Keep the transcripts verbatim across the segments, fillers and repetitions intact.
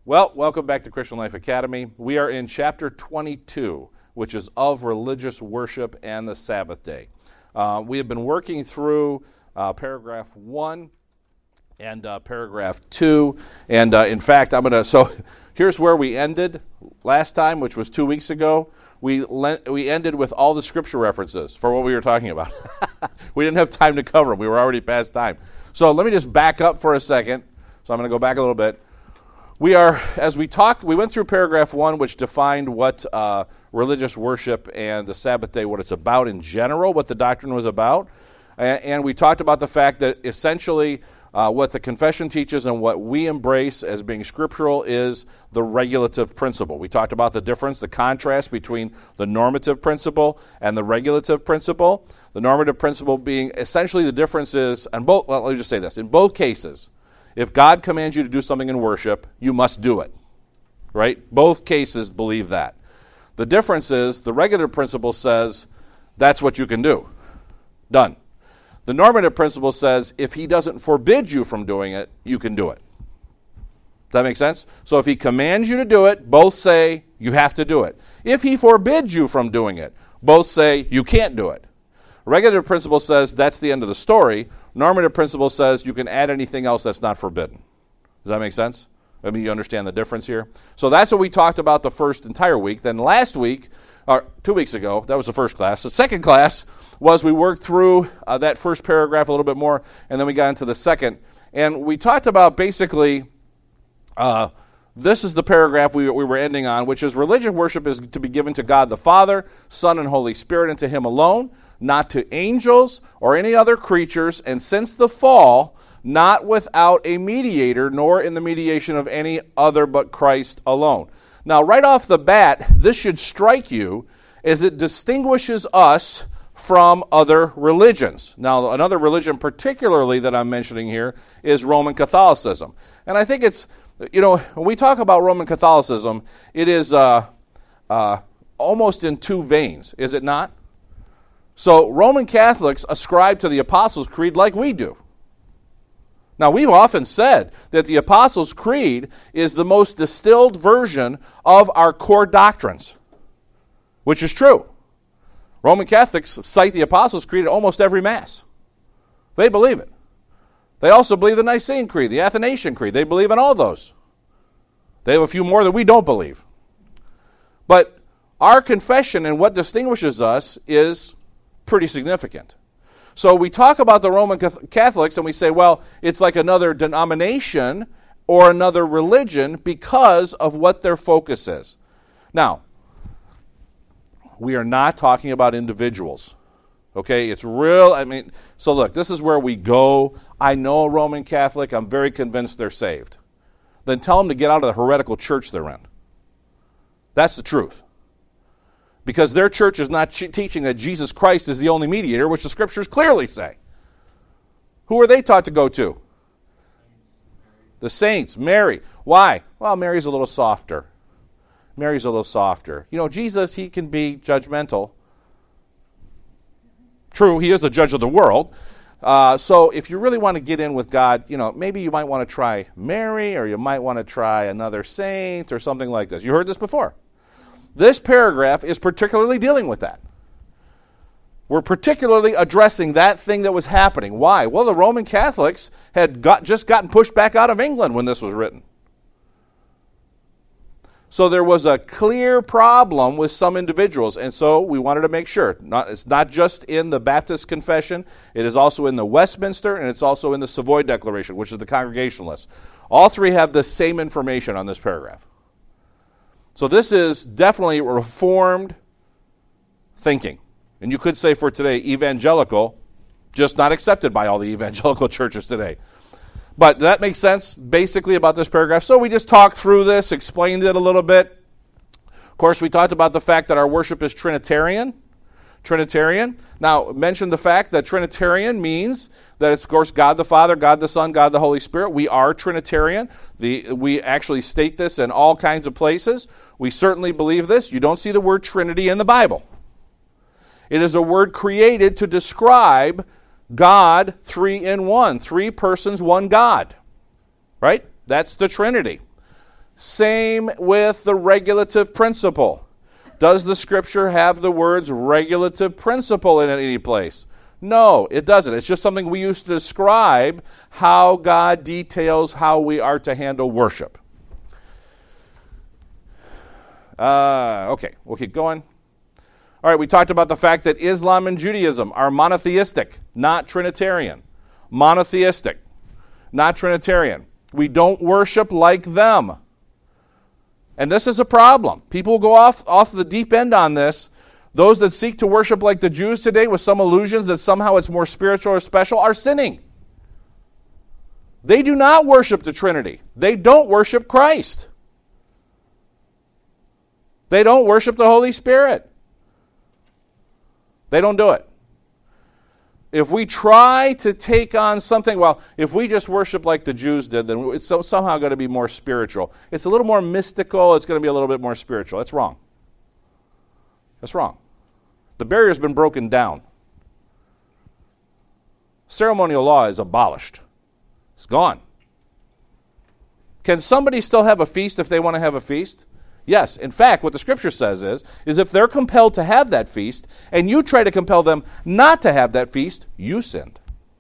Well, welcome back to Christian Life Academy. We are in chapter twenty-two, which is of religious worship and the Sabbath day. Uh, we have been working through uh, paragraph one and uh, paragraph two, and uh, in fact, I'm going to, so here's where we ended last time, which was two weeks ago. We le- we ended with all the scripture references for what we were talking about. We didn't have time to cover them. We were already past time. So let me just back up for a second. So I'm going to go back a little bit. We are, as we talked, we went through paragraph one, which defined what uh, religious worship and the Sabbath day, what it's about in general, what the doctrine was about. And, and we talked about the fact that essentially uh, what the confession teaches and what we embrace as being scriptural is the regulative principle. We talked about the difference, the contrast between the normative principle and the regulative principle. The normative principle being essentially the difference is, and both, well, let me just say this, in both cases, if God commands you to do something in worship, you must do it, right? Both cases believe that. The difference is the regulative principle says that's what you can do. Done. The normative principle says if he doesn't forbid you from doing it, you can do it. Does that make sense? So if he commands you to do it, both say you have to do it. If he forbids you from doing it, both say you can't do it. Regulative principle says that's the end of the story. Normative principle says you can add anything else that's not forbidden. Does that make sense? I mean, you understand the difference here? So that's what we talked about the first entire week. Then last week, or two weeks ago, that was the first class. The second class was we worked through uh, that first paragraph a little bit more, and then we got into the second. And we talked about basically, uh, this is the paragraph we, we were ending on, which is religious worship is to be given to God the Father, Son, and Holy Spirit, and to him alone, not to angels or any other creatures, and since the fall, not without a mediator, nor in the mediation of any other but Christ alone. Now, right off the bat, this should strike you as it distinguishes us from other religions. Now, another religion particularly that I'm mentioning here is Roman Catholicism. And I think it's, you know, when we talk about Roman Catholicism, it is uh, uh, almost in two veins, is it not? So Roman Catholics ascribe to the Apostles' Creed like we do. Now, we've often said that the Apostles' Creed is the most distilled version of our core doctrines, which is true. Roman Catholics cite the Apostles' Creed at almost every Mass. They believe it. They also believe the Nicene Creed, the Athanasian Creed. They believe in all those. They have a few more that we don't believe. But our confession and what distinguishes us is pretty significant. So we talk about the Roman Catholics and we say, well, it's like another denomination or another religion because of what their focus is. Now, we are not talking about individuals. Okay, it's real. I mean, so look, this is where we go. I know a Roman Catholic. I'm very convinced they're saved. Then tell them to get out of the heretical church they're in. That's the truth. Because their church is not ch- teaching that Jesus Christ is the only mediator, which the scriptures clearly say. Who are they taught to go to? The saints, Mary. Why? Well, Mary's a little softer. Mary's a little softer. You know, Jesus, he can be judgmental. True, he is the judge of the world. Uh, so if you really want to get in with God, you know, maybe you might want to try Mary, or you might want to try another saint or something like this. You heard this before. This paragraph is particularly dealing with that. We're particularly addressing that thing that was happening. Why? Well, the Roman Catholics had got, just gotten pushed back out of England when this was written. So there was a clear problem with some individuals, and so we wanted to make sure. Not, it's not just in the Baptist Confession, it is also in the Westminster, and it's also in the Savoy Declaration, which is the Congregationalists. All three have the same information on this paragraph. So this is definitely Reformed thinking. And you could say for today, evangelical, just not accepted by all the evangelical churches today. But that makes sense basically about this paragraph. So we just talked through this, explained it a little bit. Of course, we talked about the fact that our worship is Trinitarian. Trinitarian. Now, mention the fact that Trinitarian means that it's, of course, God the Father, God the Son, God the Holy Spirit. We are Trinitarian. The, we actually state this in all kinds of places. We certainly believe this. You don't see the word Trinity in the Bible. It is a word created to describe God three in one. Three persons, one God. Right? That's the Trinity. Same with the regulative principle. Does the Scripture have the words regulative principle in any place? No, it doesn't. It's just something we use to describe how God details how we are to handle worship. Uh, okay, we'll keep going. All right, we talked about the fact that Islam and Judaism are monotheistic, not Trinitarian. Monotheistic, not Trinitarian. We don't worship like them. And this is a problem. People go off, off the deep end on this. Those that seek to worship like the Jews today with some illusions that somehow it's more spiritual or special are sinning. They do not worship the Trinity. They don't worship Christ. They don't worship the Holy Spirit. They don't do it. If we try to take on something, well, if we just worship like the Jews did, then it's somehow going to be more spiritual. It's a little more mystical. It's going to be a little bit more spiritual. That's wrong. That's wrong. The barrier's been broken down. Ceremonial law is abolished. It's gone. Can somebody still have a feast if they want to have a feast? Yes. In fact, what the Scripture says is, is if they're compelled to have that feast, and you try to compel them not to have that feast, you sinned.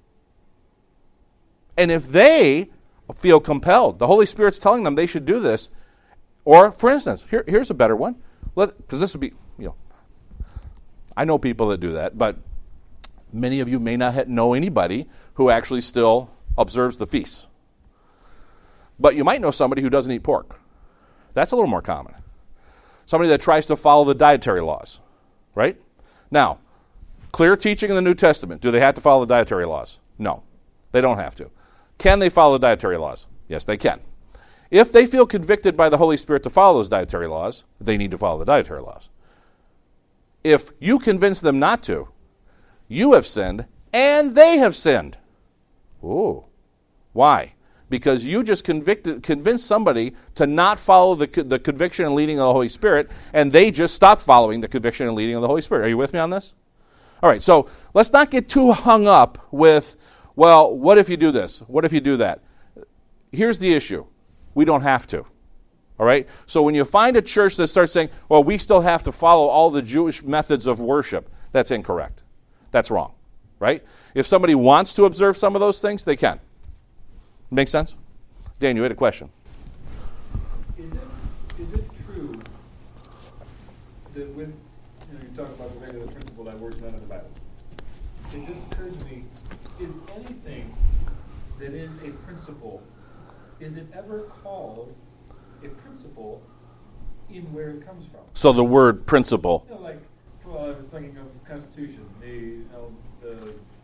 And if they feel compelled, the Holy Spirit's telling them they should do this, or, for instance, here, here's a better one, because this would be, you know, I know people that do that, but many of you may not know anybody who actually still observes the feast. But you might know somebody who doesn't eat pork. That's a little more common. Somebody that tries to follow the dietary laws, right? Now, clear teaching in the New Testament. Do they have to follow the dietary laws? No, they don't have to. Can they follow the dietary laws? Yes, they can. If they feel convicted by the Holy Spirit to follow those dietary laws, they need to follow the dietary laws. If you convince them not to, you have sinned and they have sinned. Ooh. Why? Because you just convicted, convinced somebody to not follow the, the conviction and leading of the Holy Spirit, and they just stopped following the conviction and leading of the Holy Spirit. Are you with me on this? All right, so let's not get too hung up with, well, what if you do this? What if you do that? Here's the issue. We don't have to. All right? So when you find a church that starts saying, well, we still have to follow all the Jewish methods of worship, that's incorrect. That's wrong. Right? If somebody wants to observe some of those things, they can. Make sense? Dan, you had a question. Is it, is it true that with, you know, you talk about the regular principle that word's not in the Bible. It just occurred to me, is anything that is a principle, is it ever called a principle in where it comes from? So the word principle. You know, like, well, I was thinking of Constitution, the, you know, the,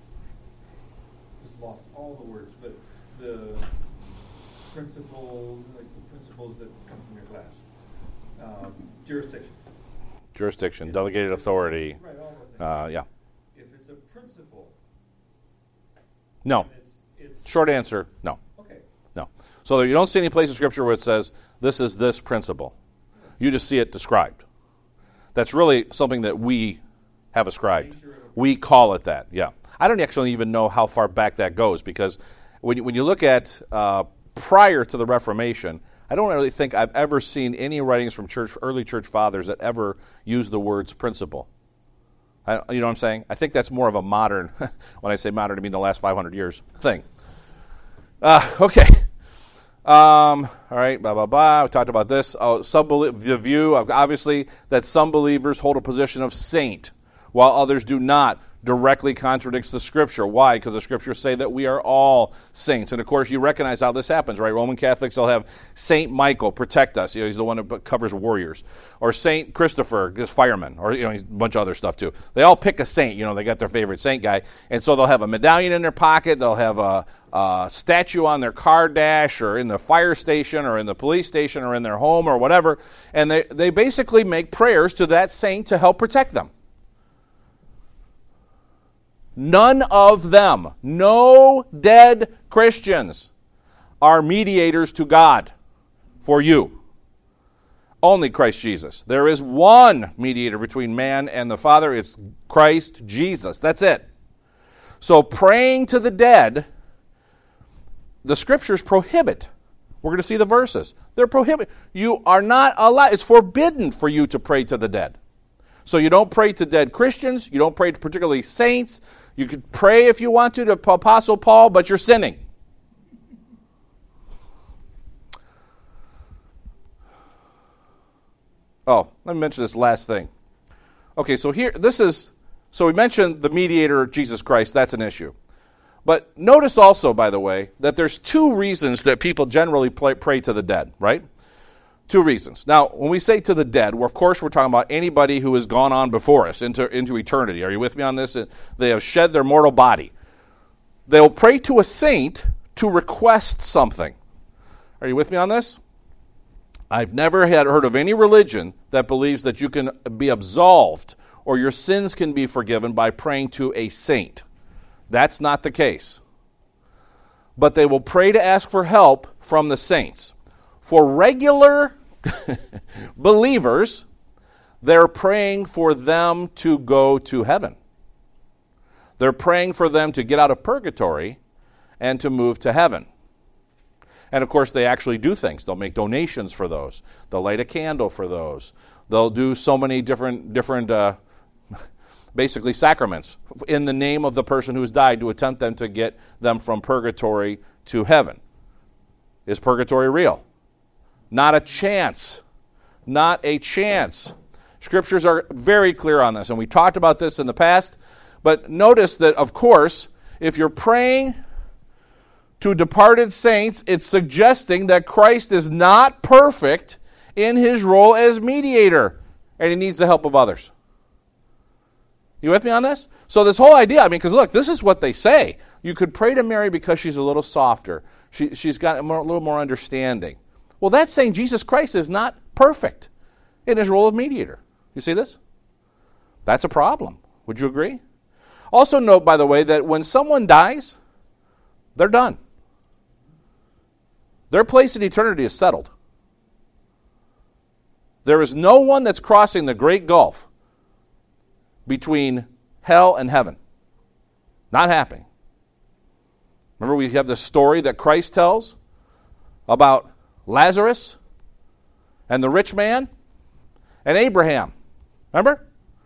just lost all the words, but the principles, like the principles that come from your class. Um, jurisdiction. Jurisdiction, delegated authority. Right, all those things. Uh, yeah. If it's a principle. No. It's, it's Short answer, no. Okay. No. So you don't see any place in Scripture where it says, this is this principle. You just see it described. That's really something that we have ascribed. We call it that, yeah. I don't actually even know how far back that goes, because when you, when you look at uh, prior to the Reformation, I don't really think I've ever seen any writings from church, early church fathers that ever use the words principle. I, you know what I'm saying? I think that's more of a modern, when I say modern, I mean the last five hundred years thing. Uh, okay. Um, all right, blah, blah, blah. We talked about this. Oh, some belie- the view, obviously, that some believers hold a position of saint, while others do not, directly contradicts the Scripture. Why? Because the Scriptures say that we are all saints. And, of course, you recognize how this happens, right? Roman Catholics will have Saint Michael protect us. You know, he's the one that covers warriors. Or Saint Christopher, this fireman. Or, you know, he's a bunch of other stuff, too. They all pick a saint. You know, they got their favorite saint guy. And so they'll have a medallion in their pocket. They'll have a, a statue on their car dash or in the fire station or in the police station or in their home or whatever. And they, they basically make prayers to that saint to help protect them. None of them, no dead Christians, are mediators to God for you. Only Christ Jesus. There is one mediator between man and the Father. It's Christ Jesus. That's it. So praying to the dead, the Scriptures prohibit We're going to see the verses. They're prohibited. You are not allowed. It's forbidden for you to pray to the dead. So you don't pray to dead Christians. You don't pray to particularly saints. You could pray if you want to to Apostle Paul, but you're sinning. Oh, let me mention this last thing. Okay, so here, this is, so we mentioned the mediator, Jesus Christ. That's an issue. But notice also, by the way, that there's two reasons that people generally pray, pray to the dead, right? Two reasons. Now, when we say to the dead, well, of course we're talking about anybody who has gone on before us into, into eternity. Are you with me on this? They have shed their mortal body. They'll pray to a saint to request something. Are you with me on this? I've never had heard of any religion that believes that you can be absolved or your sins can be forgiven by praying to a saint. That's not the case. But they will pray to ask for help from the saints. For regular believers, they're praying for them to go to heaven. They're praying for them to get out of purgatory and to move to heaven. And of course, they actually do things. They'll make donations for those. They'll light a candle for those. They'll do so many different, different uh, basically sacraments in the name of the person who's died to attempt them to get them from purgatory to heaven. Is purgatory real? Not a chance. Not a chance. Scriptures are very clear on this, and we talked about this in the past. But notice that, of course, if you're praying to departed saints, it's suggesting that Christ is not perfect in his role as mediator, and he needs the help of others. You with me on this? So this whole idea, I mean, because look, this is what they say. You could pray to Mary because she's a little softer. She, she's got a, more, a little more understanding. Well, that's saying Jesus Christ is not perfect in his role of mediator. You see this? That's a problem. Would you agree? Also note, by the way, that when someone dies, they're done. Their place in eternity is settled. There is no one that's crossing the great gulf between hell and heaven. Not happening. Remember, we have this story that Christ tells about Lazarus and the rich man and Abraham. Remember?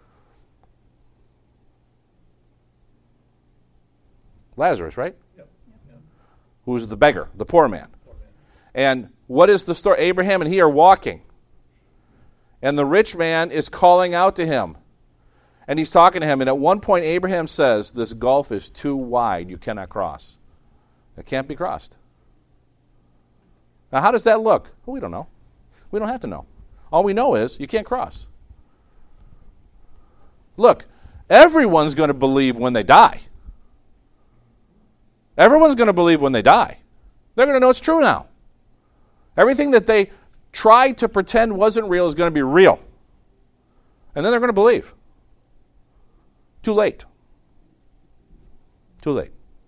Lazarus, right? Yep. Yep. Who's the beggar, the poor man. poor man. And what is the story? Abraham and he are walking. And the rich man is calling out to him. And he's talking to him. And at one point, Abraham says, this gulf is too wide. You cannot cross. It can't be crossed. Now, how does that look? Well, we don't know. We don't have to know. All we know is you can't cross. Look, everyone's going to believe when they die. Everyone's going to believe when they die. They're going to know it's true now. Everything that they tried to pretend wasn't real is going to be real. And then they're going to believe. Too late. Too late.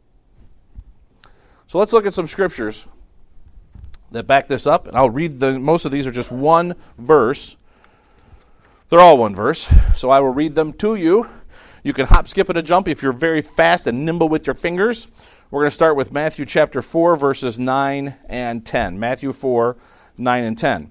So let's look at some scriptures that back this up. And I'll read the, most of these are just one verse. They're all one verse. So I will read them to you. You can hop, skip, and a jump if you're very fast and nimble with your fingers. We're going to start with Matthew chapter four, verses nine and ten. Matthew four, nine and ten.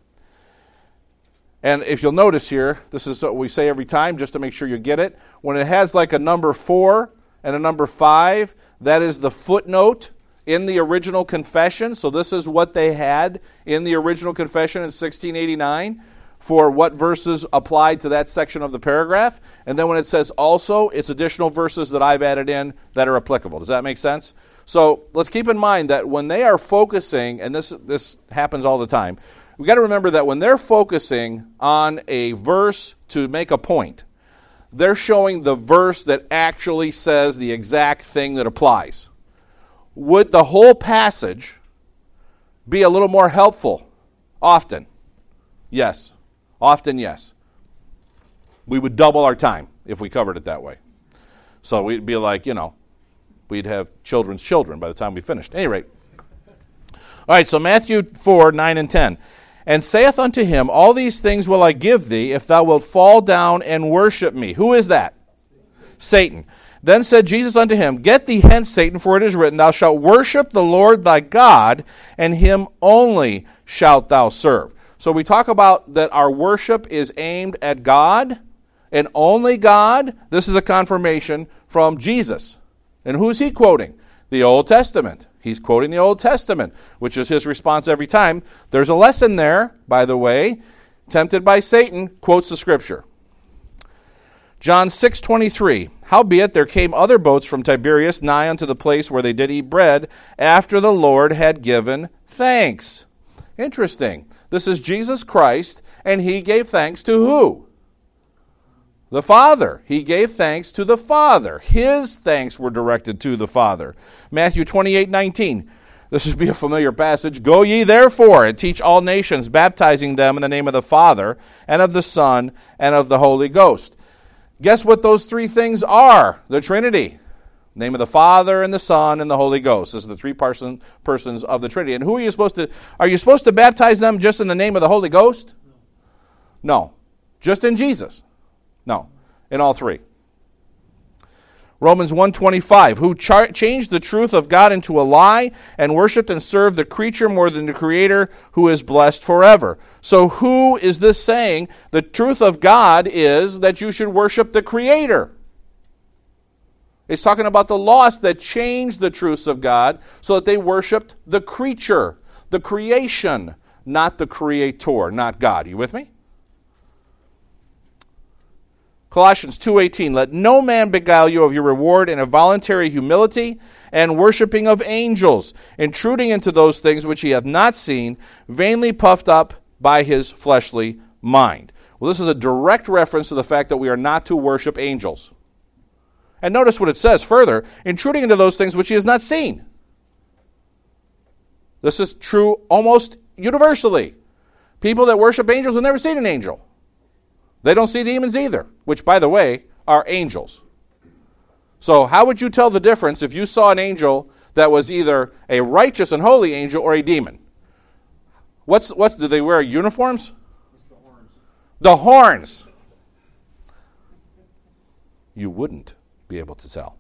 And if you'll notice here, this is what we say every time, just to make sure you get it. When it has like a number four and a number five, that is the footnote in the original confession. So this is what they had in the original confession in sixteen eighty-nine for what verses applied to that section of the paragraph. And then when it says also, it's additional verses that I've added in that are applicable. Does that make sense? So let's keep in mind that when they are focusing, and this this happens all the time, we've got to remember that when they're focusing on a verse to make a point, they're showing the verse that actually says the exact thing that applies. Would the whole passage be a little more helpful? Often. Yes. Often, yes. We would double our time if we covered it that way. So we'd be like, you know, we'd have children's children by the time we finished. At any rate. All right, so Matthew four, nine and ten. And saith unto him, all these things will I give thee, if thou wilt fall down and worship me. Who is that? Satan. Then said Jesus unto him, Get thee hence, Satan, for it is written, Thou shalt worship the Lord thy God, and him only shalt thou serve. So we talk about that our worship is aimed at God, and only God. This is a confirmation from Jesus. And who's he quoting? The Old Testament. He's quoting the Old Testament, which is his response every time. There's a lesson there, by the way. Tempted by Satan, quotes the Scripture. John six twenty-three, Howbeit there came other boats from Tiberias nigh unto the place where they did eat bread, after the Lord had given thanks. Interesting. This is Jesus Christ, and he gave thanks to who? The Father. He gave thanks to the Father. His thanks were directed to the Father. Matthew twenty-eight nineteen. This would be a familiar passage. Go ye therefore and teach all nations, baptizing them in the name of the Father, and of the Son, and of the Holy Ghost. Guess what those three things are? The Trinity. Name of the Father, and the Son, and the Holy Ghost. This is the three person, persons of the Trinity. And who are you supposed to, are you supposed to baptize them just in the name of the Holy Ghost? No. Just in Jesus? No. In all three. Romans one twenty-five, who char- changed the truth of God into a lie, and worshipped and served the creature more than the Creator, who is blessed forever. So who is this saying? The truth of God is that you should worship the Creator. It's talking about the lost that changed the truths of God so that they worshiped the creature, the creation, not the Creator, not God. Are you with me? Colossians two eighteen, Let no man beguile you of your reward in a voluntary humility and worshiping of angels, intruding into those things which he hath not seen, vainly puffed up by his fleshly mind. Well, this is a direct reference to the fact that we are not to worship angels. And notice what it says further, intruding into those things which he has not seen. This is true almost universally. People that worship angels have never seen an angel. They don't see demons either, which, by the way, are angels. So how would you tell the difference if you saw an angel that was either a righteous and holy angel or a demon? What's what's do they wear uniforms? It's the horns. The horns. You wouldn't be able to tell.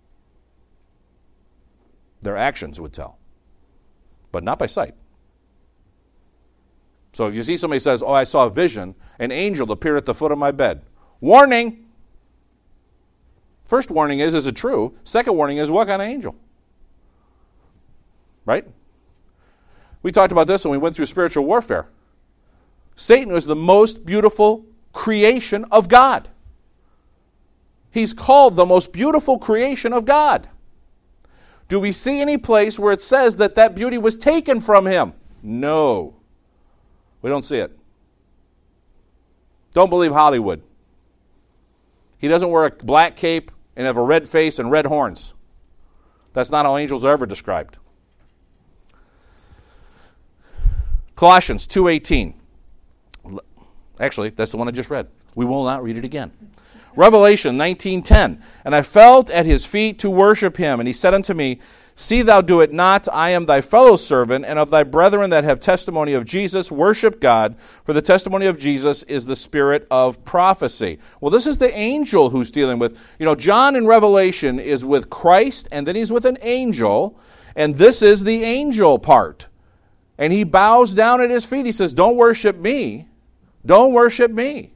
Their actions would tell, but not by sight. So if you see somebody says, oh, I saw a vision, an angel appeared at the foot of my bed. Warning! First warning is, is it true? Second warning is, what kind of angel? Right? We talked about this when we went through spiritual warfare. Satan was the most beautiful creation of God. He's called the most beautiful creation of God. Do we see any place where it says that that beauty was taken from him? No. We don't see it. Don't believe Hollywood. He doesn't wear a black cape and have a red face and red horns. That's not how angels are ever described. Colossians two eighteen. Actually, that's the one I just read. We will not read it again. Revelation nineteen ten. And I fell at his feet to worship him, and he said unto me, See thou do it not, I am thy fellow servant, and of thy brethren that have testimony of Jesus, worship God, for the testimony of Jesus is the spirit of prophecy. Well, this is the angel who's dealing with, you know, John in Revelation is with Christ, and then he's with an angel, and this is the angel part. And he bows down at his feet. He says, don't worship me. Don't worship me.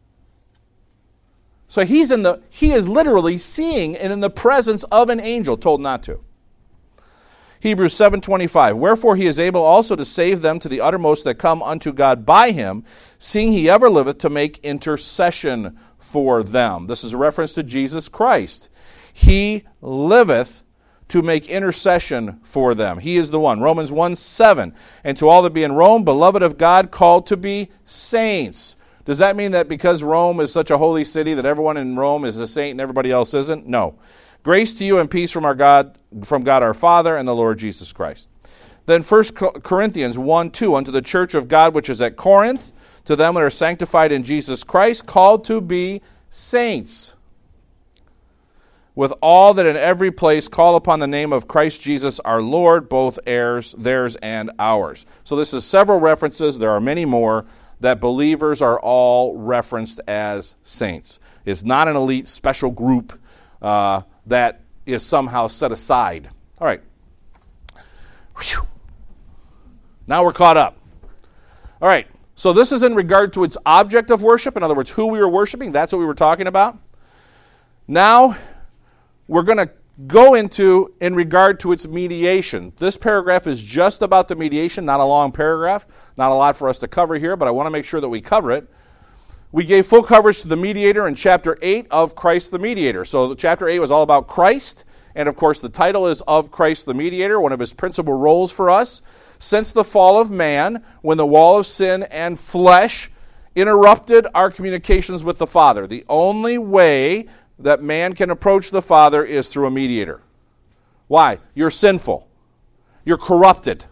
So he's in the, he is literally seeing and in the presence of an angel, told not to. Hebrews seven twenty-five, Wherefore he is able also to save them to the uttermost that come unto God by him, seeing he ever liveth to make intercession for them. This is a reference to Jesus Christ. He liveth to make intercession for them. He is the one. Romans one seven, And to all that be in Rome, beloved of God, called to be saints. Does that mean that because Rome is such a holy city that everyone in Rome is a saint and everybody else isn't? No. Grace to you and peace from our God, from God our Father and the Lord Jesus Christ. Then First Corinthians one two, Unto the church of God which is at Corinth, to them that are sanctified in Jesus Christ, called to be saints, with all that in every place call upon the name of Christ Jesus our Lord, both heirs, theirs and ours. So this is several references. There are many more that believers are all referenced as saints. It's not an elite special group uh, that is somehow set aside. All right. Whew. Now we're caught up. All right. So this is in regard to its object of worship. In other words, who we were worshiping. That's what we were talking about. Now we're going to go into in regard to its mediation. This paragraph is just about the mediation, not a long paragraph. Not a lot for us to cover here, but I want to make sure that we cover it. We gave full coverage to the mediator in chapter eight of Christ the Mediator. So chapter eight was all about Christ, and of course the title is Of Christ the Mediator, one of his principal roles for us. Since the fall of man, when the wall of sin and flesh interrupted our communications with the Father, the only way that man can approach the Father is through a mediator. Why? You're sinful. You're corrupted.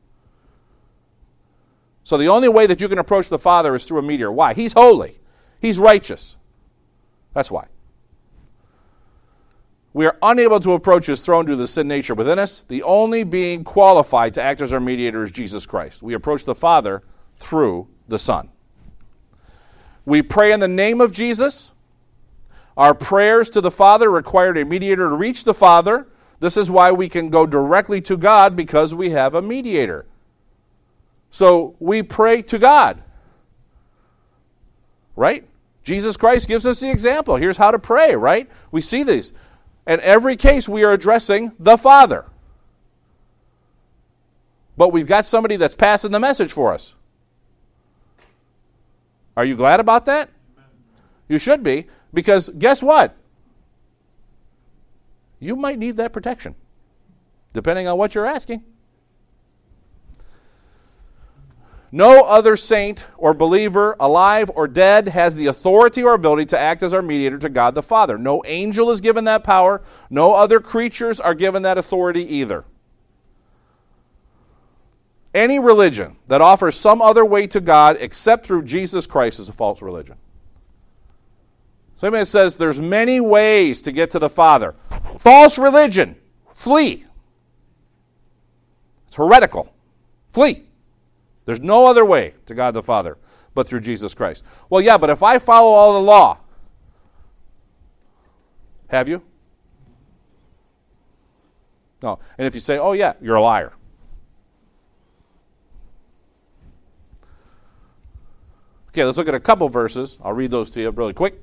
So the only way that you can approach the Father is through a mediator. Why? He's holy. He's righteous. That's why. We are unable to approach his throne due to the sin nature within us. The only being qualified to act as our mediator is Jesus Christ. We approach the Father through the Son. We pray in the name of Jesus. Our prayers to the Father required a mediator to reach the Father. This is why we can go directly to God, because we have a mediator. So we pray to God. Right? Jesus Christ gives us the example. Here's how to pray, right? We see these. In every case, we are addressing the Father. But we've got somebody that's passing the message for us. Are you glad about that? You should be, because guess what? You might need that protection, depending on what you're asking. No other saint or believer, alive or dead, has the authority or ability to act as our mediator to God the Father. No angel is given that power. No other creatures are given that authority either. Any religion that offers some other way to God except through Jesus Christ is a false religion. So anybody that says there's many ways to get to the Father, false religion, flee. It's heretical. Flee. There's no other way to God the Father but through Jesus Christ. Well, yeah, but if I follow all the law, have you? No. And if you say, oh yeah, you're a liar. Okay, let's look at a couple verses. I'll read those to you really quick.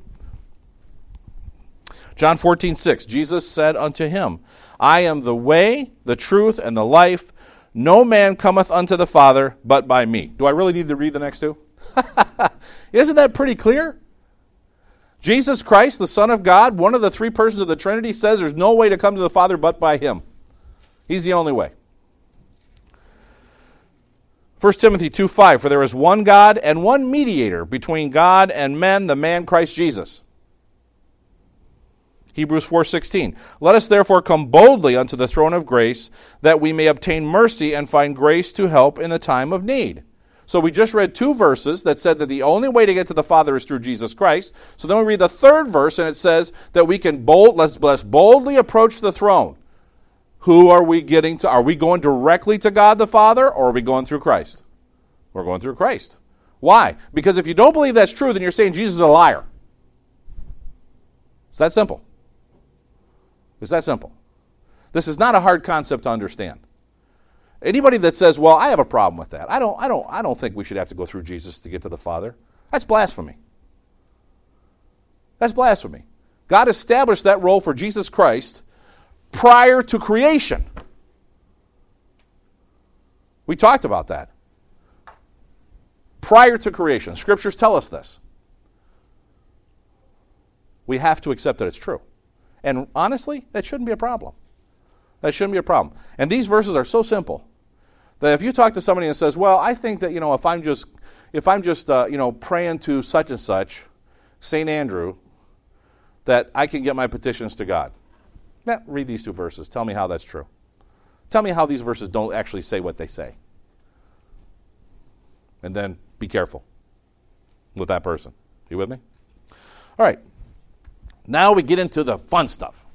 John fourteen six, Jesus said unto him, I am the way, the truth, and the life. No man cometh unto the Father but by me. Do I really need to read the next two? Isn't that pretty clear? Jesus Christ, the Son of God, one of the three persons of the Trinity, says there's no way to come to the Father but by him. He's the only way. First Timothy two five, for there is one God and one mediator between God and men, the man Christ Jesus. Hebrews four sixteen, let us therefore come boldly unto the throne of grace, that we may obtain mercy and find grace to help in the time of need. So we just read two verses that said that the only way to get to the Father is through Jesus Christ. So then we read the third verse, and it says that we can bold, let's, let's boldly approach the throne. Who are we getting to? Are we going directly to God the Father, or are we going through Christ? We're going through Christ. Why? Because if you don't believe that's true, then you're saying Jesus is a liar. It's that simple. It's that simple. This is not a hard concept to understand. Anybody that says, well, I have a problem with that. I don't, I don't, I don't think we should have to go through Jesus to get to the Father. That's blasphemy. That's blasphemy. God established that role for Jesus Christ prior to creation. We talked about that. Prior to creation. Scriptures tell us this. We have to accept that it's true. And honestly, that shouldn't be a problem. That shouldn't be a problem. And these verses are so simple that if you talk to somebody and says, well, I think that, you know, if I'm just, if I'm just, uh, you know, praying to such and such, Saint Andrew, that I can get my petitions to God. Yeah, read these two verses. Tell me how that's true. Tell me how these verses don't actually say what they say. And then be careful with that person. You with me? All right. Now we get into the fun stuff.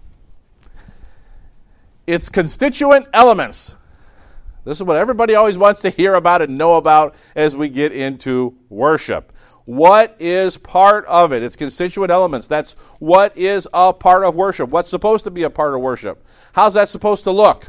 Its constituent elements. This is what everybody always wants to hear about and know about as we get into worship. What is part of it? Its constituent elements. That's what is a part of worship. What's supposed to be a part of worship? How's that supposed to look?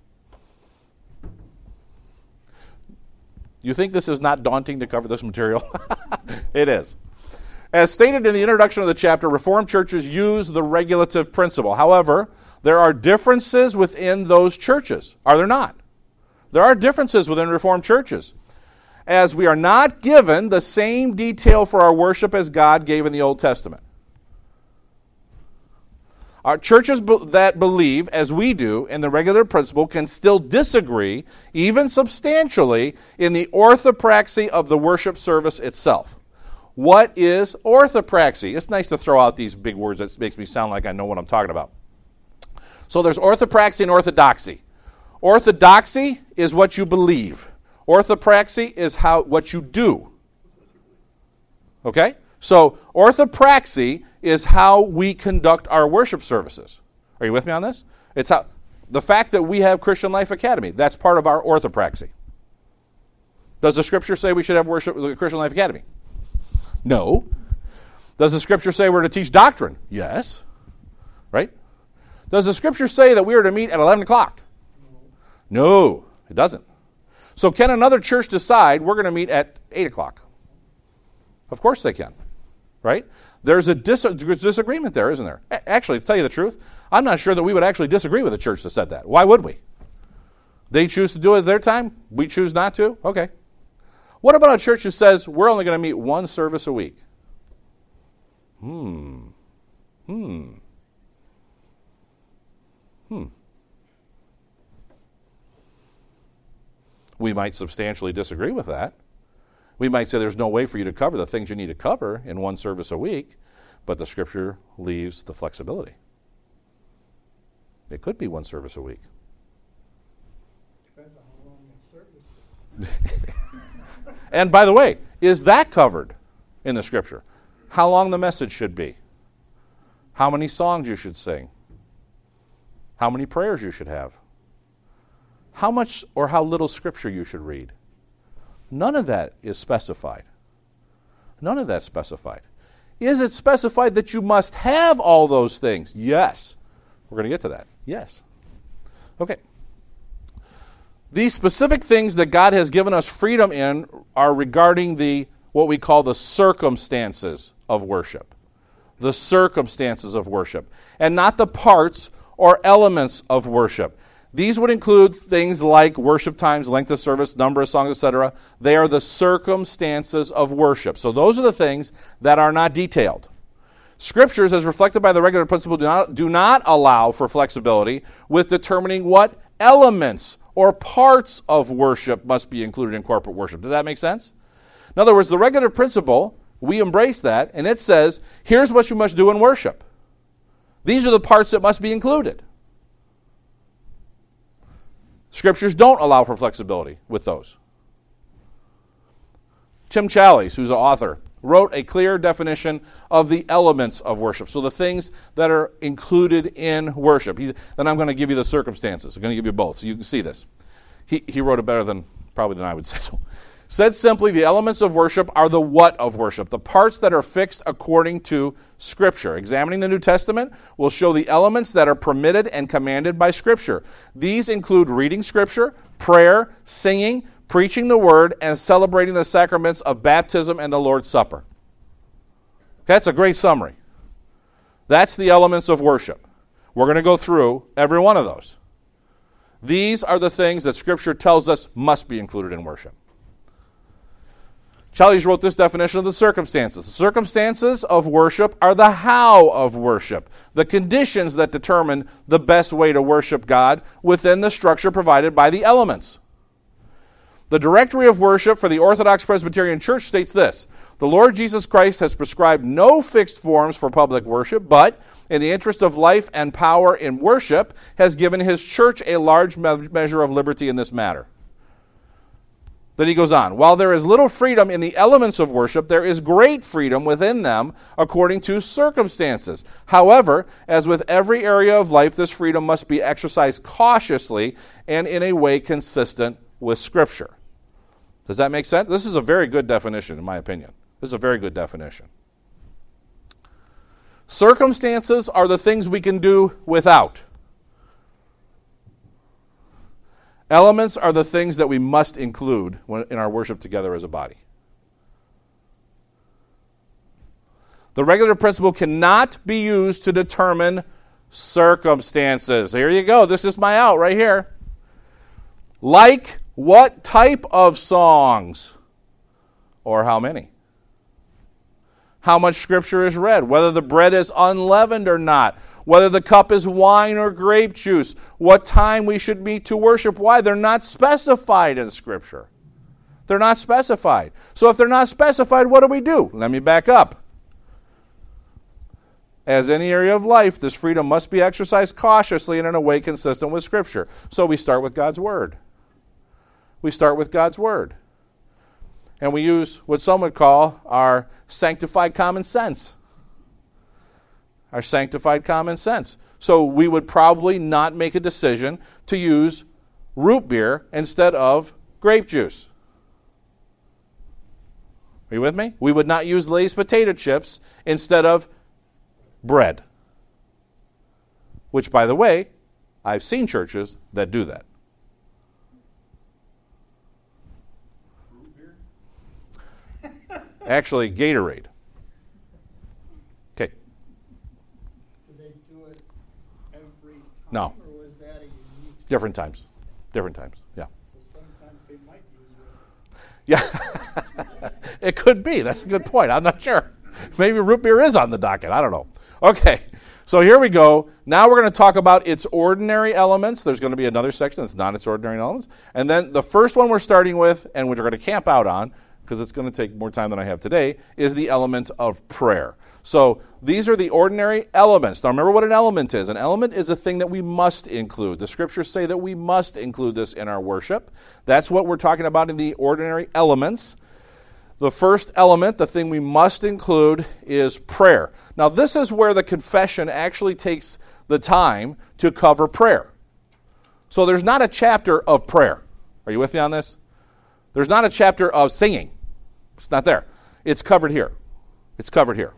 You think this is not daunting to cover this material? It is. As stated in the introduction of the chapter, Reformed churches use the regulative principle. However, there are differences within those churches. Are there not? There are differences within Reformed churches, as we are not given the same detail for our worship as God gave in the Old Testament. Our churches that believe, as we do, in the regular principle can still disagree, even substantially, in the orthopraxy of the worship service itself. What is orthopraxy? It's nice to throw out these big words that makes me sound like I know what I'm talking about. So there's orthopraxy and orthodoxy. Orthodoxy is what you believe. Orthopraxy is how what you do. Okay? So orthopraxy is how we conduct our worship services. Are you with me on this? It's how the fact that we have Christian Life Academy, that's part of our orthopraxy. Does the scripture say we should have worship at Christian Life Academy? No. Does the scripture say we're to teach doctrine? Yes. Right? Does the scripture say that we are to meet at eleven o'clock? No, it doesn't. So can another church decide we're going to meet at eight o'clock? Of course they can. Right? There's a dis- disagreement there, isn't there? A- actually, to tell you the truth, I'm not sure that we would actually disagree with a church that said that. Why would we? They choose to do it at their time. We choose not to? Okay. What about a church that says we're only going to meet one service a week? Hmm. Hmm. Hmm. We might substantially disagree with that. We might say there's no way for you to cover the things you need to cover in one service a week, but the scripture leaves the flexibility. It could be one service a week. Depends on how long the service is. And by the way, is that covered in the scripture? How long the message should be? How many songs you should sing? How many prayers you should have? How much or how little scripture you should read? None of that is specified. None of that's specified. Is it specified that you must have all those things? Yes. We're going to get to that. Yes. Okay. These specific things that God has given us freedom in are regarding the what we call the circumstances of worship. The circumstances of worship, and not the parts or elements of worship. These would include things like worship times, length of service, number of songs, et cetera. They are the circumstances of worship. So those are the things that are not detailed. Scriptures, as reflected by the regular principle, do not, do not allow for flexibility with determining what elements or parts of worship must be included in corporate worship. Does that make sense? In other words, the regular principle, we embrace that, and it says, here's what you must do in worship. These are the parts that must be included. Scriptures don't allow for flexibility with those. Tim Challies, who's an author, wrote a clear definition of the elements of worship. So the things that are included in worship. He, then I'm going to give you the circumstances. I'm going to give you both so you can see this. He, he wrote it better than probably than I would say. So, said simply, the elements of worship are the what of worship, the parts that are fixed according to Scripture. Examining the New Testament will show the elements that are permitted and commanded by Scripture. These include reading Scripture, prayer, singing, preaching the Word, and celebrating the sacraments of baptism and the Lord's Supper. That's a great summary. That's the elements of worship. We're going to go through every one of those. These are the things that Scripture tells us must be included in worship. Challies wrote this definition of the circumstances. The circumstances of worship are the how of worship, the conditions that determine the best way to worship God within the structure provided by the elements. The Directory of Worship for the Orthodox Presbyterian Church states this: the Lord Jesus Christ has prescribed no fixed forms for public worship, but, in the interest of life and power in worship, has given his church a large me- measure of liberty in this matter. Then he goes on, while there is little freedom in the elements of worship, there is great freedom within them according to circumstances. However, as with every area of life, this freedom must be exercised cautiously and in a way consistent with Scripture. Does that make sense? This is a very good definition, in my opinion. This is a very good definition. Circumstances are the things we can do without. Elements are the things that we must include when, in our worship together as a body. The regulative principle cannot be used to determine circumstances. Here you go. This is my out right here. Like what type of songs or how many? How much Scripture is read, whether the bread is unleavened or not, whether the cup is wine or grape juice, what time we should meet to worship. Why? They're not specified in Scripture. They're not specified. So if they're not specified, what do we do? Let me back up. As any area of life, this freedom must be exercised cautiously and in a way consistent with Scripture. So we start with God's Word. We start with God's Word. And we use what some would call our sanctified common sense. Our sanctified common sense. So we would probably not make a decision to use root beer instead of grape juice. Are you with me? We would not use Lay's potato chips instead of bread. Which, by the way, I've seen churches that do that. Actually, Gatorade. Okay. Do they do it every time? No. Or was that a unique? Different times. Different times, yeah. So sometimes they might use it. Yeah. It could be. That's a good point. I'm not sure. Maybe root beer is on the docket. I don't know. Okay. So here we go. Now we're going to talk about its ordinary elements. There's going to be another section that's not its ordinary elements. And then the first one we're starting with, and which we're going to camp out on, because it's going to take more time than I have today, is the element of prayer. So these are the ordinary elements. Now remember what an element is. An element is a thing that we must include. The Scriptures say that we must include this in our worship. That's what we're talking about in the ordinary elements. The first element, the thing we must include, is prayer. Now this is where the confession actually takes the time to cover prayer. So there's not a chapter of prayer. Are you with me on this? There's not a chapter of singing. It's not there. It's covered here. It's covered here.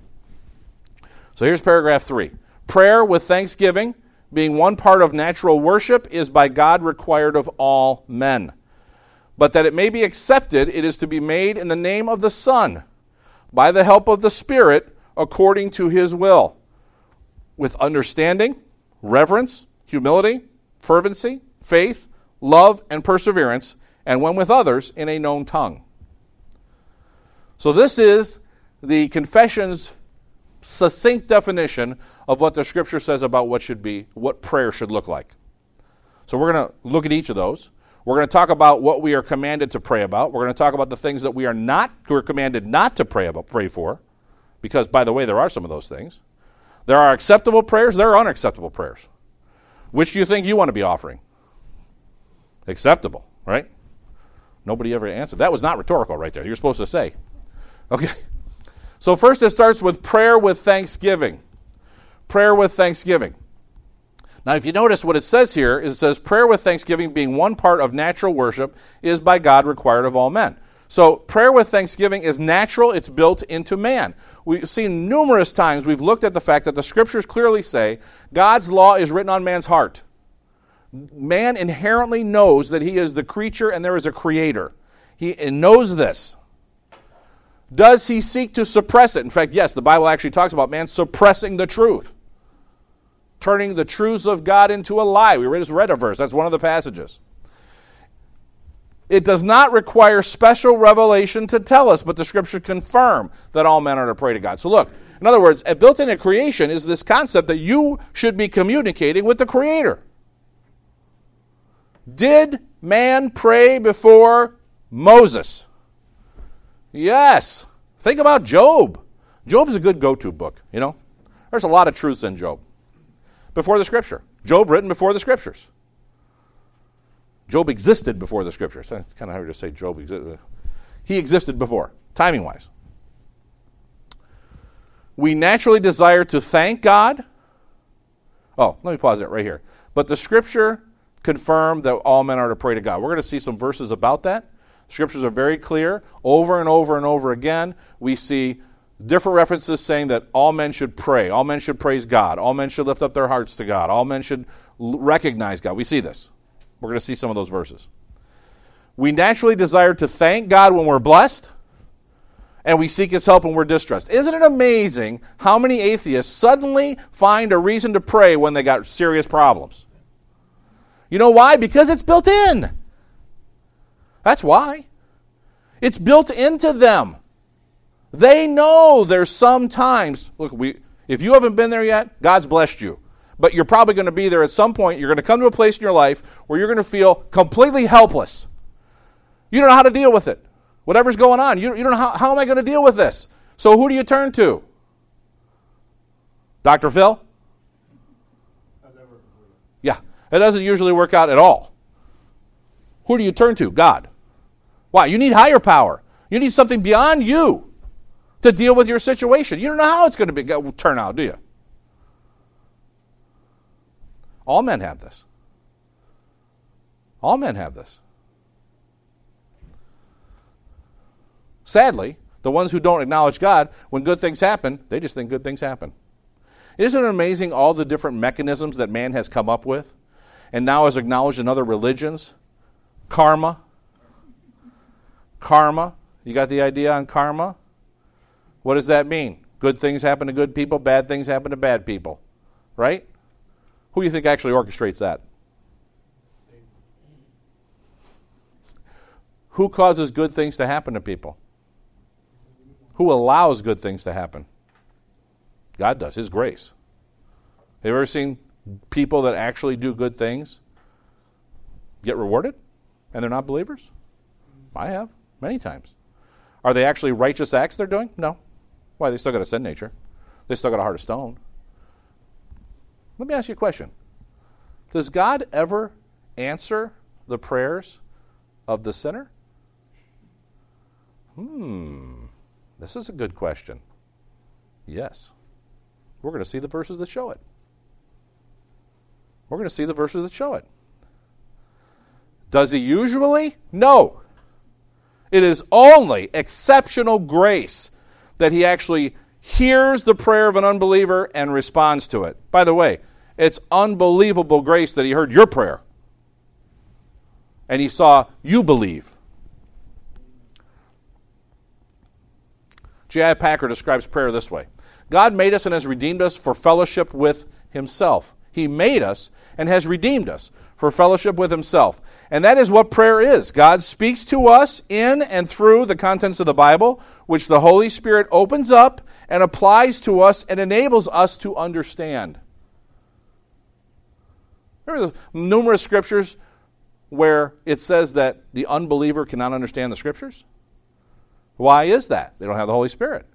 So here's paragraph three. Prayer with thanksgiving, being one part of natural worship, is by God required of all men. But that it may be accepted, it is to be made in the name of the Son, by the help of the Spirit, according to His will, with understanding, reverence, humility, fervency, faith, love, and perseverance, and when with others, in a known tongue. So this is the confession's succinct definition of what the Scripture says about what should be, what prayer should look like. So we're going to look at each of those. We're going to talk about what we are commanded to pray about. We're going to talk about the things that we are not, we're commanded not to pray about, pray for, because, by the way, there are some of those things. There are acceptable prayers. There are unacceptable prayers. Which do you think you want to be offering? Acceptable, right? Nobody ever answered. That was not rhetorical right there. You're supposed to say. Okay. So first it starts with prayer with thanksgiving. Prayer with thanksgiving. Now if you notice what it says here, is it says prayer with thanksgiving, being one part of natural worship, is by God required of all men. So prayer with thanksgiving is natural. It's built into man. We've seen numerous times, we've looked at the fact that the Scriptures clearly say God's law is written on man's heart. Man inherently knows that he is the creature and there is a creator. He knows this. Does he seek to suppress it? In fact, yes, the Bible actually talks about man suppressing the truth, turning the truths of God into a lie. We just read a verse. That's one of the passages. It does not require special revelation to tell us, but the Scripture confirm that all men are to pray to God. So look, in other words, built into creation is this concept that you should be communicating with the Creator. Did man pray before Moses? Yes. Think about Job. Job is a good go-to book, you know. There's a lot of truths in Job. Before the Scripture. Job written before the Scriptures. Job existed before the Scriptures. It's kind of hard to say Job existed. He existed before, timing-wise. We naturally desire to thank God. Oh, let me pause it right here. But the Scripture confirm that all men are to pray to God. We're going to see some verses about that. Scriptures are very clear. Over and over and over again, we see different references saying that all men should pray. All men should praise God. All men should lift up their hearts to God. All men should l- recognize God. We see this. We're going to see some of those verses. We naturally desire to thank God when we're blessed, and we seek His help when we're distressed. Isn't it amazing how many atheists suddenly find a reason to pray when they got serious problems? You know why? Because it's built in. That's why. It's built into them. They know there's some times, look, we, if you haven't been there yet, God's blessed you. But you're probably going to be there at some point. You're going to come to a place in your life where you're going to feel completely helpless. You don't know how to deal with it. Whatever's going on, you, you don't know how, how am I going to deal with this? So who do you turn to? Doctor Phil? How's that working for you? Yeah, it doesn't usually work out at all. Who do you turn to? God. Why? You need higher power. You need something beyond you to deal with your situation. You don't know how it's going to be, turn out, do you? All men have this. All men have this. Sadly, the ones who don't acknowledge God, when good things happen, they just think good things happen. Isn't it amazing all the different mechanisms that man has come up with and now is acknowledged in other religions? Karma. Karma. You got the idea on karma? What does that mean? Good things happen to good people, bad things happen to bad people. Right? Who do you think actually orchestrates that? Who causes good things to happen to people? Who allows good things to happen? God does, His grace. Have you ever seen people that actually do good things get rewarded and they're not believers? I have, many times. Are they actually righteous acts they're doing? No. Why? They still got a sin nature. They still got a heart of stone. Let me ask you a question. Does God ever answer the prayers of the sinner? Hmm. This is a good question. Yes. We're going to see the verses that show it. We're going to see the verses that show it. Does He usually? No. It is only exceptional grace that He actually hears the prayer of an unbeliever and responds to it. By the way, it's unbelievable grace that He heard your prayer and He saw you believe. J I Packer describes prayer this way. God made us and has redeemed us for fellowship with Himself. He made us and has redeemed us for fellowship with Himself. And that is what prayer is. God speaks to us in and through the contents of the Bible, which the Holy Spirit opens up and applies to us and enables us to understand. Remember the numerous scriptures where it says that the unbeliever cannot understand the scriptures? Why is that? They don't have the Holy Spirit.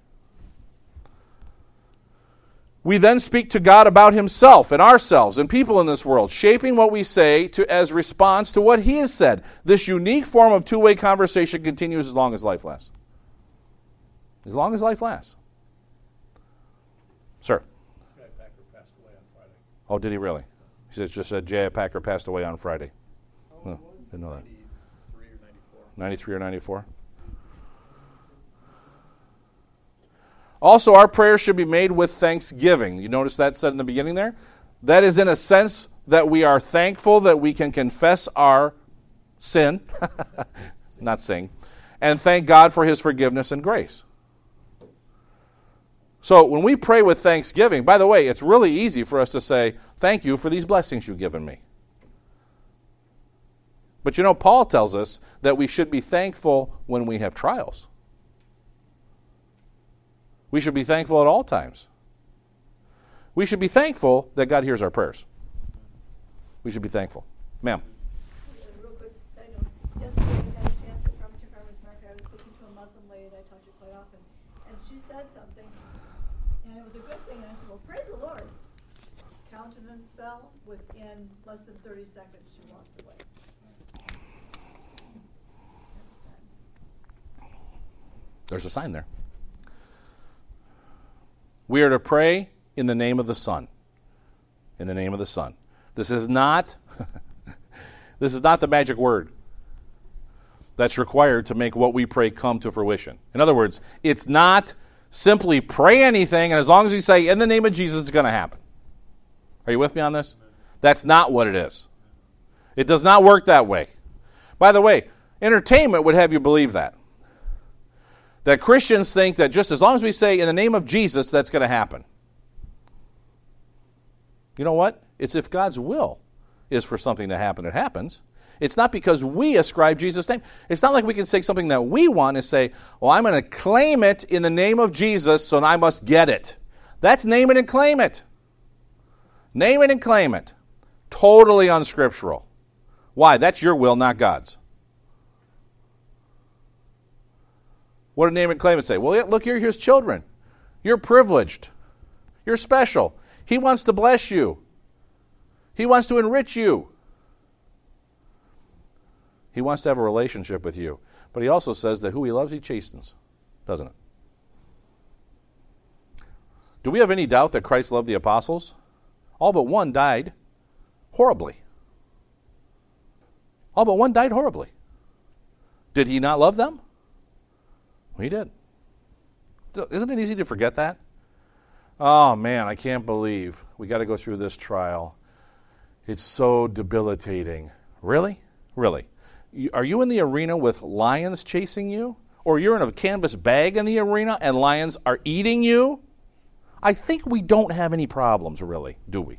We then speak to God about Himself and ourselves and people in this world, shaping what we say to as response to what He has said. This unique form of two-way conversation continues as long as life lasts. As long as life lasts. Sir? J I Packer passed away on Friday. Oh, did he really? He says just said J I Packer passed away on Friday. Oh, Oh, didn't know that. ninety-three or ninety-four. ninety-three or ninety-four? Also, our prayers should be made with thanksgiving. You notice that said in the beginning there? That is in a sense that we are thankful that we can confess our sin, not sing, and thank God for His forgiveness and grace. So when we pray with thanksgiving, by the way, it's really easy for us to say, thank you for these blessings you've given me. But you know, Paul tells us that we should be thankful when we have trials. We should be thankful at all times. We should be thankful that God hears our prayers. We should be thankful. Ma'am. Real quick side note. Yesterday I had a chance at Farmington Farmers Market. I was speaking to a Muslim lady that I talk to quite often. And she said something, and it was a good thing. And I said, well, praise the Lord. Countenance fell. Within less than thirty seconds, she walked away. There's a sign there. We are to pray in the name of the Son. In the name of the Son. This is not, this is not the magic word. that's required to make what we pray come to fruition. In other words, it's not simply pray anything, and as long as you say, in the name of Jesus, it's going to happen. Are you with me on this? That's not what it is. It does not work that way. By the way, entertainment would have you believe that. That Christians think that just as long as we say, in the name of Jesus, that's going to happen. You know what? It's if God's will is for something to happen, it happens. It's not because we ascribe Jesus' name. It's not like we can say something that we want and say, well, I'm going to claim it in the name of Jesus, so I must get it. That's name it and claim it. Name it and claim it. Totally unscriptural. Why? That's your will, not God's. What did name it and claim it say? Well, look, you're his children. You're privileged. You're special. He wants to bless you. He wants to enrich you. He wants to have a relationship with you. But he also says that who he loves, he chastens. Doesn't it? Do we have any doubt that Christ loved the apostles? All but one died horribly. All but one died horribly. Did he not love them? Well, he did. Isn't it easy to forget that? Oh, man, I can't believe we got to go through this trial. It's so debilitating. Really? Really? Are you in the arena with lions chasing you? Or you're in a canvas bag in the arena and lions are eating you? I think we don't have any problems, really, do we?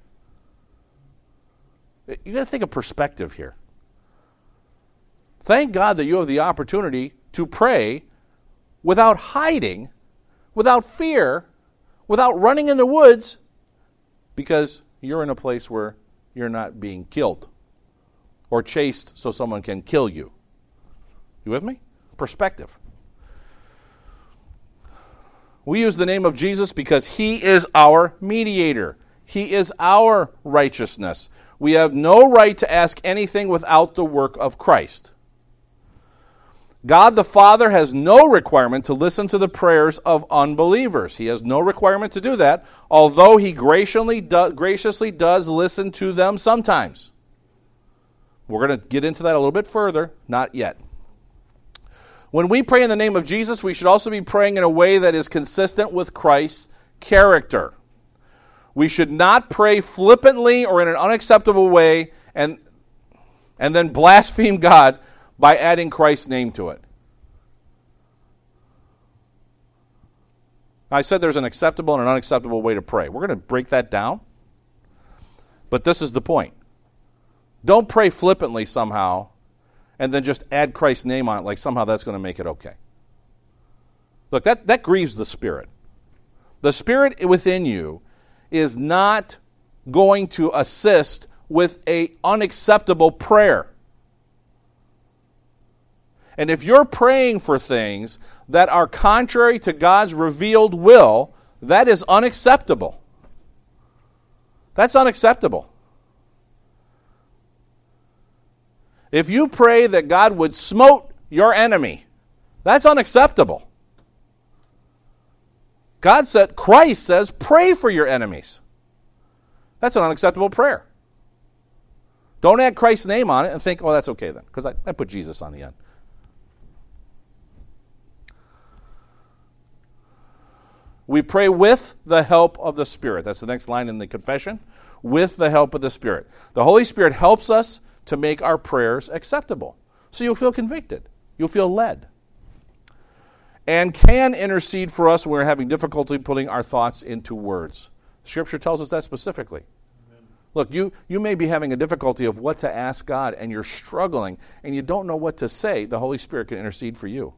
You got to think of perspective here. Thank God that you have the opportunity to pray without hiding, without fear, without running in the woods, because you're in a place where you're not being killed or chased so someone can kill you. You with me? Perspective. We use the name of Jesus because he is our mediator. He is our righteousness. We have no right to ask anything without the work of Christ. God the Father has no requirement to listen to the prayers of unbelievers. He has no requirement to do that, although he graciously, do, graciously does listen to them sometimes. We're going to get into that a little bit further, not yet. When we pray in the name of Jesus, we should also be praying in a way that is consistent with Christ's character. We should not pray flippantly or in an unacceptable way and, and then blaspheme God by adding Christ's name to it. I said there's an acceptable and an unacceptable way to pray. We're going to break that down. But this is the point. Don't pray flippantly somehow and then just add Christ's name on it like somehow that's going to make it okay. Look, that, that grieves the Spirit. The Spirit within you is not going to assist with an unacceptable prayer. And if you're praying for things that are contrary to God's revealed will, that is unacceptable. That's unacceptable. If you pray that God would smote your enemy, that's unacceptable. God said, Christ says, pray for your enemies. That's an unacceptable prayer. Don't add Christ's name on it and think, oh, that's okay then, because I, I put Jesus on the end. We pray with the help of the Spirit. That's the next line in the confession. With the help of the Spirit. The Holy Spirit helps us to make our prayers acceptable. So you'll feel convicted. You'll feel led. And can intercede for us when we're having difficulty putting our thoughts into words. Scripture tells us that specifically. Amen. Look, you, you may be having a difficulty of what to ask God, and you're struggling, and you don't know what to say. The Holy Spirit can intercede for you.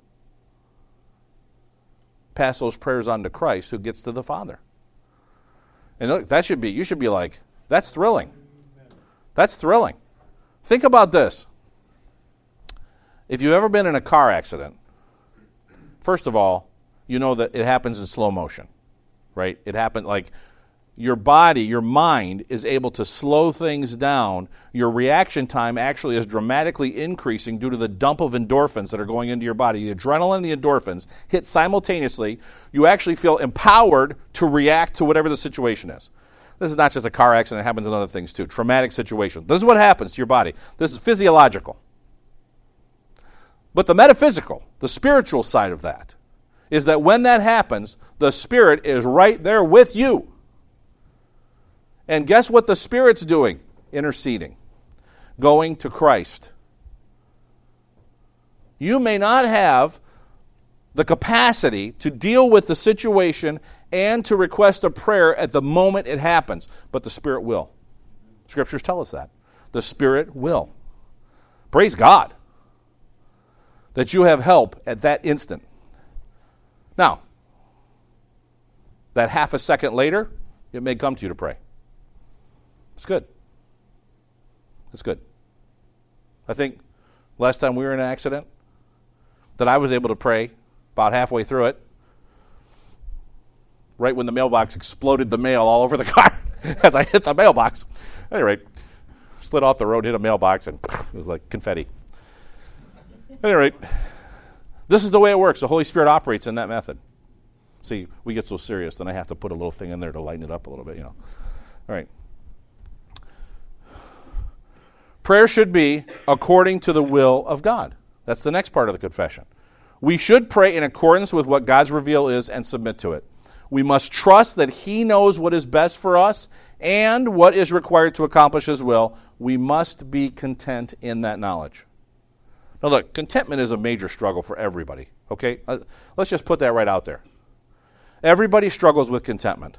Pass those prayers on to Christ, who gets to the Father. And look, that should be, you should be like, that's thrilling. That's thrilling. Think about this. If you've ever been in a car accident, first of all, you know that it happens in slow motion, right? It happened like your body, your mind is able to slow things down. Your reaction time actually is dramatically increasing due to the dump of endorphins that are going into your body. The adrenaline and the endorphins hit simultaneously. You actually feel empowered to react to whatever the situation is. This is not just a car accident. It happens in other things too. Traumatic situation. This is what happens to your body. This is physiological. But the metaphysical, the spiritual side of that, is that when that happens, the Spirit is right there with you. And guess what the Spirit's doing? Interceding. Going to Christ. You may not have the capacity to deal with the situation and to request a prayer at the moment it happens, but the Spirit will. Scriptures tell us that. The Spirit will. Praise God that you have help at that instant. Now, that half a second later, it may come to you to pray. It's good. It's good. I think last time we were in an accident, that I was able to pray about halfway through it, right when the mailbox exploded the mail all over the car as I hit the mailbox. At any rate, slid off the road, hit a mailbox, and it was like confetti. At any rate, this is the way it works. The Holy Spirit operates in that method. See, we get so serious, then I have to put a little thing in there to lighten it up a little bit, you know. All right. Prayer should be according to the will of God. That's the next part of the confession. We should pray in accordance with what God's reveal is and submit to it. We must trust that He knows what is best for us and what is required to accomplish His will. We must be content in that knowledge. Now look, contentment is a major struggle for everybody, okay? Uh, let's just put that right out there. Everybody struggles with contentment.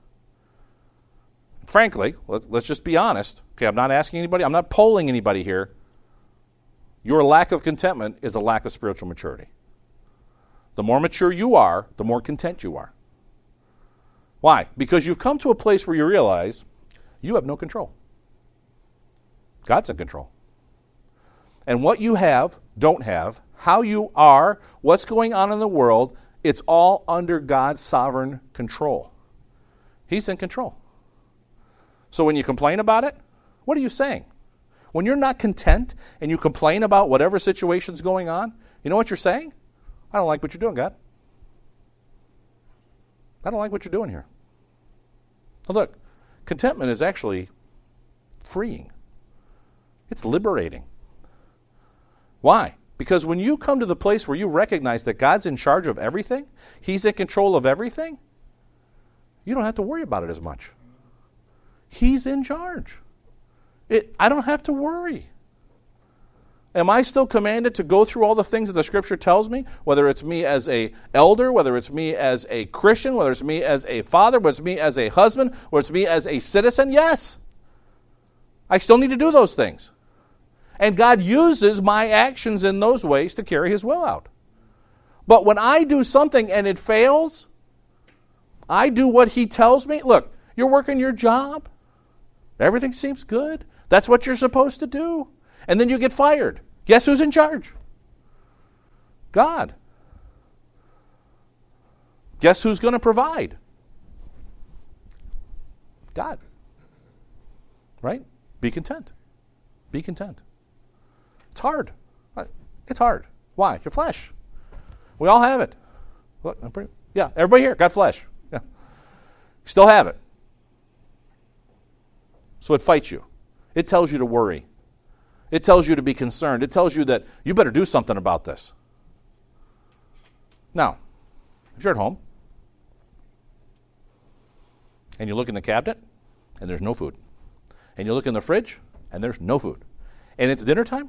Frankly, let, let's just be honest. Okay, I'm not asking anybody, I'm not polling anybody here. Your lack of contentment is a lack of spiritual maturity. The more mature you are, the more content you are. Why? Because you've come to a place where you realize you have no control. God's in control. And what you have, don't have, how you are, what's going on in the world, it's all under God's sovereign control. He's in control. So when you complain about it, what are you saying? When you're not content and you complain about whatever situation's going on, you know what you're saying? I don't like what you're doing, God. I don't like what you're doing here. Now look, contentment is actually freeing. It's liberating. Why? Because when you come to the place where you recognize that God's in charge of everything, He's in control of everything, you don't have to worry about it as much. He's in charge. It, I don't have to worry. Am I still commanded to go through all the things that the Scripture tells me, whether it's me as a elder, whether it's me as a Christian, whether it's me as a father, whether it's me as a husband, whether it's me as a citizen? Yes. I still need to do those things. And God uses my actions in those ways to carry His will out. But when I do something and it fails, I do what He tells me. Look, you're working your job. Everything seems good. That's what you're supposed to do. And then you get fired. Guess who's in charge? God. Guess who's going to provide? God. Right? Be content. Be content. It's hard. It's hard. Why? Your flesh. We all have it. Look, I'm pretty, yeah, everybody here got flesh. Yeah. You still have it. So it fights you. It tells you to worry. It tells you to be concerned. It tells you that you better do something about this. Now, if you're at home and you look in the cabinet and there's no food, and you look in the fridge and there's no food, and it's dinner time,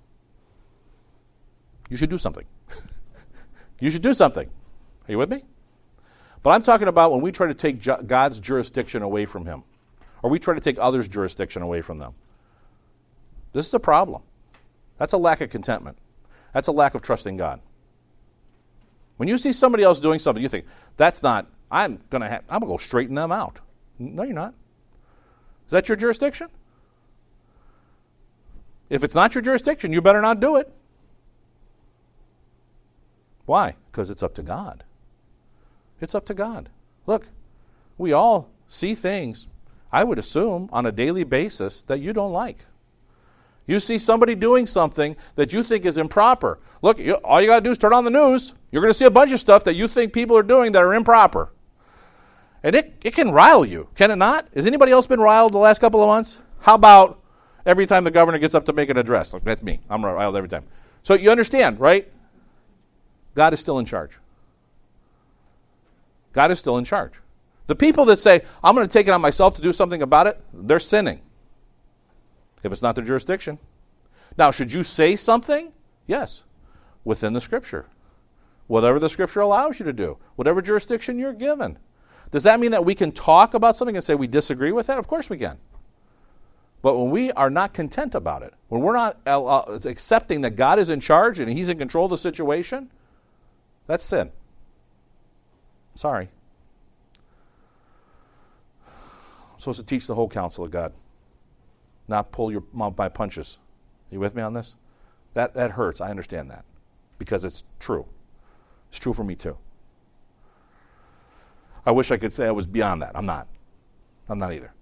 you should do something. You should do something. Are you with me? But I'm talking about when we try to take ju- God's jurisdiction away from Him, or we try to take others' jurisdiction away from them. This is a problem. That's a lack of contentment. That's a lack of trusting God. When you see somebody else doing something, you think, that's not, I'm going to have, I'm going to go straighten them out. No, you're not. Is that your jurisdiction? If it's not your jurisdiction, you better not do it. Why? Because it's up to God. It's up to God. Look, we all see things, I would assume, on a daily basis that you don't like. You see somebody doing something that you think is improper. Look, you, all you got to do is turn on the news. You're going to see a bunch of stuff that you think people are doing that are improper. And it, it can rile you, can it not? Has anybody else been riled the last couple of months? How about every time the governor gets up to make an address? Look, that's me. I'm riled every time. So you understand, right? God is still in charge. God is still in charge. The people that say, I'm going to take it on myself to do something about it, they're sinning. If it's not their jurisdiction. Now, should you say something? Yes. Within the Scripture. Whatever the Scripture allows you to do. Whatever jurisdiction you're given. Does that mean that we can talk about something and say we disagree with that? Of course we can. But when we are not content about it, when we're not uh, accepting that God is in charge and He's in control of the situation, that's sin. Sorry. I'm supposed to teach the whole counsel of God, not pull your mouth by punches. Are you with me on this? That that hurts. I understand that because it's true. It's true for me too. I wish I could say I was beyond that. I'm not. I'm not either.